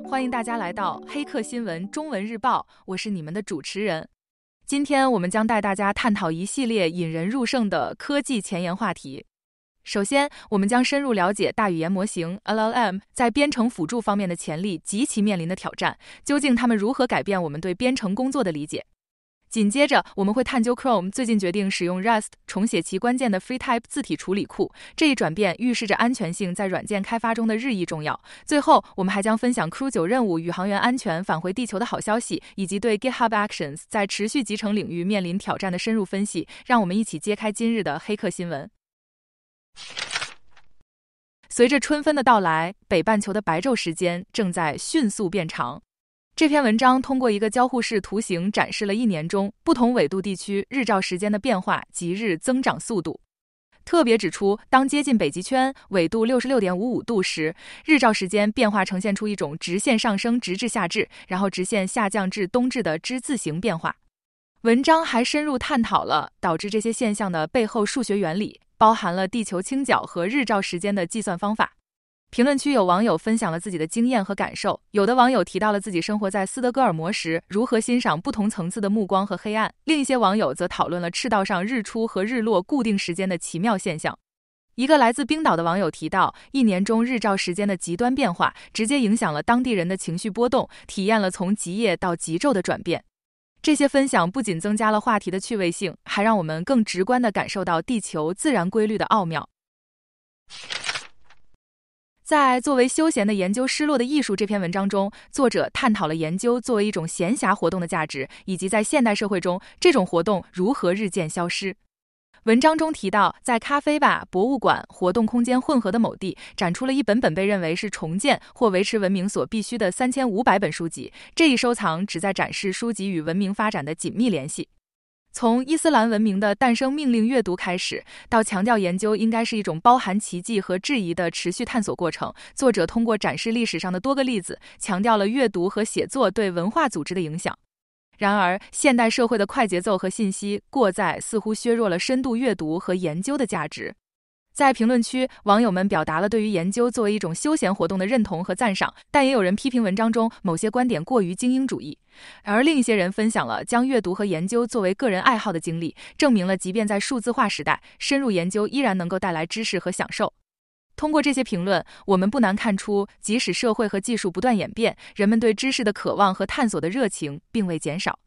欢迎大家来到黑客新闻中文日报，我是你们的主持人。今天我们将带大家探讨一系列引人入胜的科技前沿话题。首先，我们将深入了解大语言模型 LLM 在编程辅助方面的潜力及其面临的挑战，究竟它们如何改变我们对编程工作的理解。紧接着，我们会探究 Chrome 最近决定使用 Rust 重写其关键的 FreeType 字体处理库，这一转变预示着安全性在软件开发中的日益重要。最后，我们还将分享 Crew9 任务宇航员安全返回地球的好消息，以及对 GitHub Actions 在持续集成领域面临挑战的深入分析。让我们一起揭开今日的黑客新闻。随着春分的到来，北半球的白昼时间正在迅速变长。这篇文章通过一个交互式图形展示了一年中不同纬度地区日照时间的变化及日增长速度。特别指出，当接近北极圈纬度66.55度时，日照时间变化呈现出一种直线上升直至夏至，然后直线下降至冬至的之字形变化。文章还深入探讨了导致这些现象的背后数学原理，包含了地球倾角和日照时间的计算方法。评论区有网友分享了自己的经验和感受，有的网友提到了自己生活在斯德哥尔摩时如何欣赏不同层次的目光和黑暗，另一些网友则讨论了赤道上日出和日落固定时间的奇妙现象。一个来自冰岛的网友提到，一年中日照时间的极端变化直接影响了当地人的情绪波动，体验了从极夜到极昼的转变。这些分享不仅增加了话题的趣味性，还让我们更直观地感受到地球自然规律的奥妙。在作为休闲的研究失落的艺术这篇文章中，作者探讨了研究作为一种闲暇活动的价值，以及在现代社会中这种活动如何日渐消失。文章中提到，在咖啡吧、博物馆、活动空间混合的某地，展出了一本本被认为是重建或维持文明所必须的3500本书籍。这一收藏旨在展示书籍与文明发展的紧密联系。从伊斯兰文明的诞生命令阅读开始，到强调研究应该是一种包含奇迹和质疑的持续探索过程，作者通过展示历史上的多个例子，强调了阅读和写作对文化组织的影响。然而，现代社会的快节奏和信息过载似乎削弱了深度阅读和研究的价值。在评论区，网友们表达了对于研究作为一种休闲活动的认同和赞赏，但也有人批评文章中某些观点过于精英主义。而另一些人分享了将阅读和研究作为个人爱好的经历，证明了即便在数字化时代，深入研究依然能够带来知识和享受。通过这些评论，我们不难看出，即使社会和技术不断演变，人们对知识的渴望和探索的热情并未减少。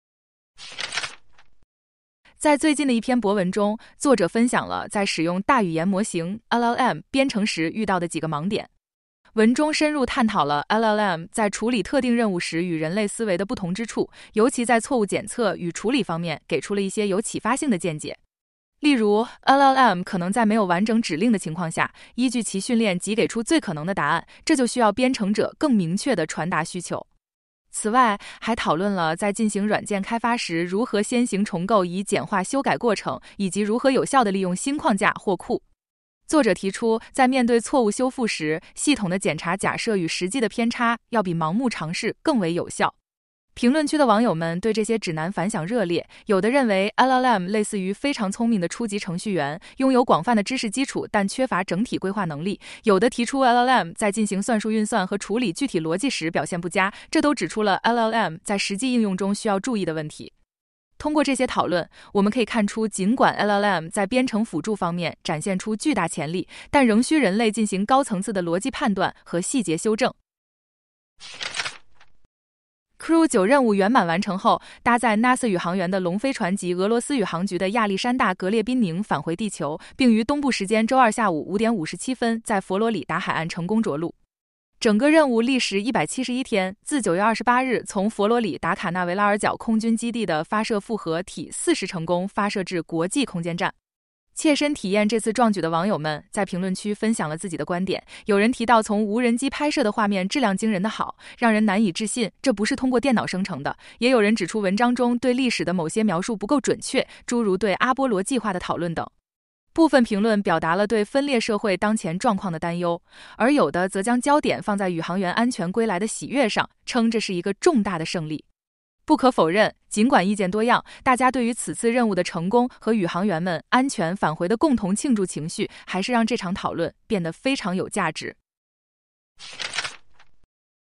在最近的一篇博文中，作者分享了在使用大语言模型 LLM 编程时遇到的几个盲点。文中深入探讨了 LLM 在处理特定任务时与人类思维的不同之处，尤其在错误检测与处理方面给出了一些有启发性的见解。例如， LLM 可能在没有完整指令的情况下，依据其训练即给出最可能的答案，这就需要编程者更明确地传达需求。此外，还讨论了在进行软件开发时如何先行重构以简化修改过程，以及如何有效地利用新框架或库。作者提出，在面对错误修复时，系统的检查假设与实际的偏差要比盲目尝试更为有效。评论区的网友们对这些指南反响热烈，有的认为 LLM 类似于非常聪明的初级程序员，拥有广泛的知识基础，但缺乏整体规划能力；有的提出 LLM 在进行算术运算和处理具体逻辑时表现不佳，这都指出了 LLM 在实际应用中需要注意的问题。通过这些讨论，我们可以看出，尽管 LLM 在编程辅助方面展现出巨大潜力，但仍需人类进行高层次的逻辑判断和细节修正。Crew9 任务圆满完成后，搭载 NASA 宇航员的龙飞船及俄罗斯宇航局的亚历山大·格列宾宁返回地球，并于东部时间周二下午5点57分在佛罗里达海岸成功着陆。整个任务历时171天，自9月28日从佛罗里达卡纳维拉尔角空军基地的发射复合体40成功发射至国际空间站。切身体验这次壮举的网友们在评论区分享了自己的观点，有人提到从无人机拍摄的画面质量惊人的好，让人难以置信这不是通过电脑生成的，也有人指出文章中对历史的某些描述不够准确，诸如对阿波罗计划的讨论等。部分评论表达了对分裂社会当前状况的担忧，而有的则将焦点放在宇航员安全归来的喜悦上，称这是一个重大的胜利。不可否认，尽管意见多样，大家对于此次任务的成功和宇航员们安全返回的共同庆祝情绪，还是让这场讨论变得非常有价值。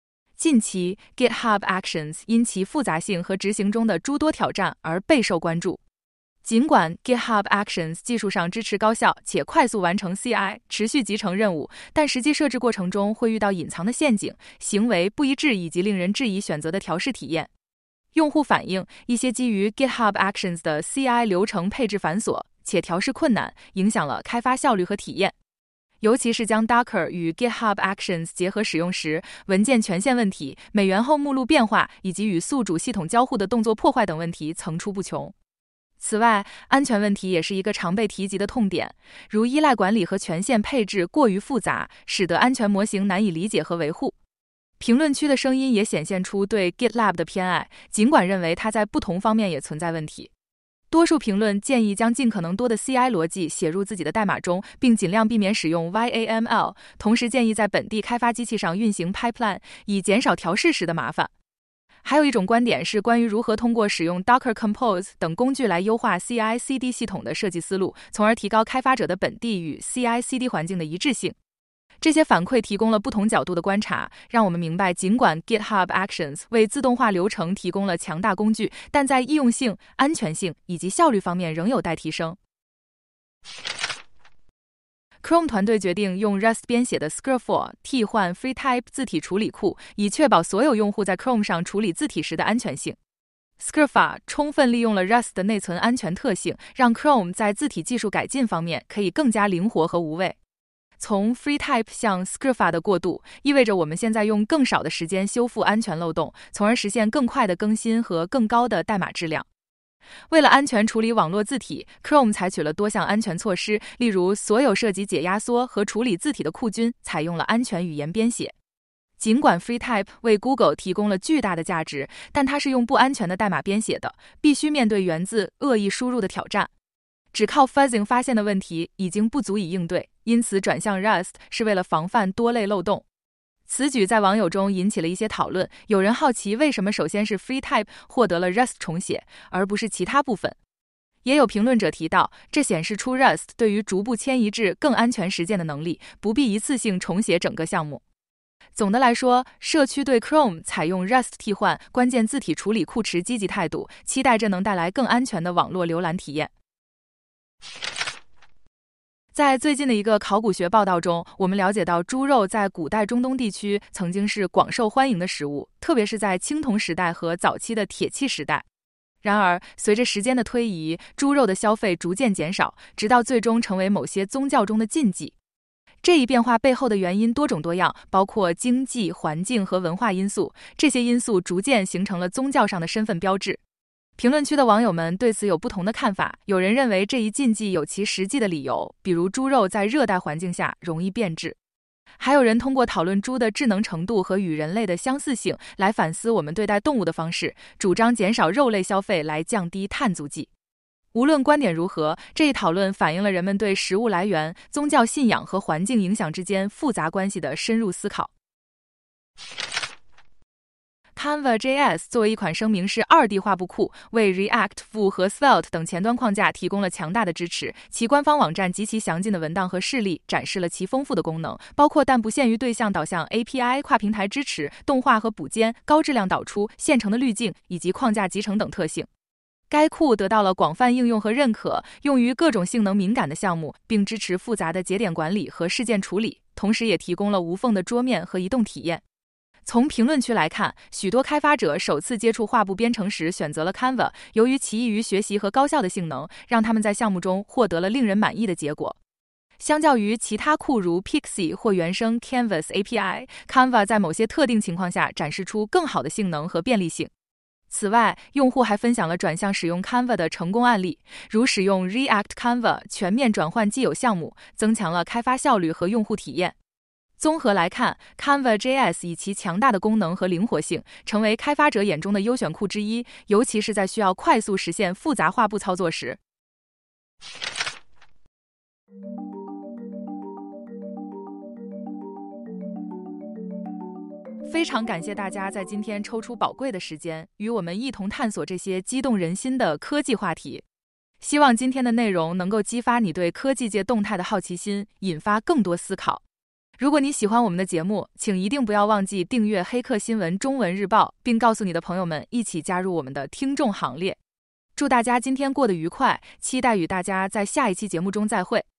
近期 GitHub Actions 因其复杂性和执行中的诸多挑战而备受关注。尽管 GitHub Actions 技术上支持高效且快速完成 CI 持续集成任务，但实际设置过程中会遇到隐藏的陷阱、行为不一致以及令人质疑选择的调试体验。用户反映，一些基于 GitHub Actions 的 CI 流程配置繁琐且调试困难，影响了开发效率和体验。尤其是将 Docker 与 GitHub Actions 结合使用时，文件权限问题、美元后目录变化以及与宿主系统交互的动作破坏等问题层出不穷。此外，安全问题也是一个常被提及的痛点，如依赖管理和权限配置过于复杂，使得安全模型难以理解和维护。评论区的声音也显现出对 GitLab 的偏爱，尽管认为它在不同方面也存在问题。多数评论建议将尽可能多的 CI 逻辑写入自己的代码中，并尽量避免使用 YAML， 同时建议在本地开发机器上运行 pipeline， 以减少调试时的麻烦。还有一种观点是关于如何通过使用 Docker Compose 等工具来优化 CI/CD 系统的设计思路，从而提高开发者的本地与 CI/CD 环境的一致性。这些反馈提供了不同角度的观察，让我们明白，尽管 GitHub Actions 为自动化流程提供了强大工具，但在易用性、安全性以及效率方面仍有待提升。Chrome 团队决定用 Rust 编写的 Screwful 替换 FreeType 字体处理库，以确保所有用户在 Chrome 上处理字体时的安全性。Screwful 充分利用了 Rust 的内存安全特性，让 Chrome 在字体技术改进方面可以更加灵活和无畏。从 FreeType 向 Screwful 的过渡，意味着我们现在用更少的时间修复安全漏洞，从而实现更快的更新和更高的代码质量。为了安全处理网络字体， Chrome 采取了多项安全措施，例如所有涉及解压缩和处理字体的库均采用了安全语言编写。尽管 FreeType 为 Google 提供了巨大的价值，但它是用不安全的代码编写的，必须面对源自恶意输入的挑战。只靠 fuzzing 发现的问题已经不足以应对，因此转向 Rust 是为了防范多类漏洞。此举在网友中引起了一些讨论，有人好奇为什么首先是 FreeType 获得了 Rust 重写，而不是其他部分。也有评论者提到，这显示出 Rust 对于逐步迁移至更安全实践的能力，不必一次性重写整个项目。总的来说，社区对 Chrome 采用 Rust 替换关键字体处理库持积极态度，期待这能带来更安全的网络浏览体验。在最近的一个考古学报道中，我们了解到猪肉在古代中东地区曾经是广受欢迎的食物，特别是在青铜时代和早期的铁器时代。然而，随着时间的推移，猪肉的消费逐渐减少，直到最终成为某些宗教中的禁忌。这一变化背后的原因多种多样，包括经济、环境和文化因素，这些因素逐渐形成了宗教上的身份标志。评论区的网友们对此有不同的看法，有人认为这一禁忌有其实际的理由，比如猪肉在热带环境下容易变质。还有人通过讨论猪的智能程度和与人类的相似性来反思我们对待动物的方式，主张减少肉类消费来降低碳足迹。无论观点如何，这一讨论反映了人们对食物来源、宗教信仰和环境影响之间复杂关系的深入思考。Canva.js 作为一款声明式2D 画布库，为 React、Vue 和 Svelte 等前端框架提供了强大的支持。其官方网站极其详尽的文档和示例展示了其丰富的功能，包括但不限于对象导向 API、跨平台支持、动画和补间、高质量导出、现成的滤镜以及框架集成等特性。该库得到了广泛应用和认可，用于各种性能敏感的项目，并支持复杂的节点管理和事件处理，同时也提供了无缝的桌面和移动体验。从评论区来看，许多开发者首次接触画布编程时选择了 Canva， 由于其易于学习和高效的性能，让他们在项目中获得了令人满意的结果。相较于其他库如 Pixie 或原生 Canvas API， Canva 在某些特定情况下展示出更好的性能和便利性。此外，用户还分享了转向使用 Canva 的成功案例，如使用 React Canva 全面转换既有项目，增强了开发效率和用户体验。综合来看， Canva.js 以其强大的功能和灵活性，成为开发者眼中的优选库之一，尤其是在需要快速实现复杂画布操作时。非常感谢大家在今天抽出宝贵的时间，与我们一同探索这些激动人心的科技话题。希望今天的内容能够激发你对科技界动态的好奇心，引发更多思考。 如果你喜欢我们的节目，请一定不要忘记订阅黑客新闻中文日报，并告诉你的朋友们一起加入我们的听众行列。祝大家今天过得愉快，期待与大家在下一期节目中再会。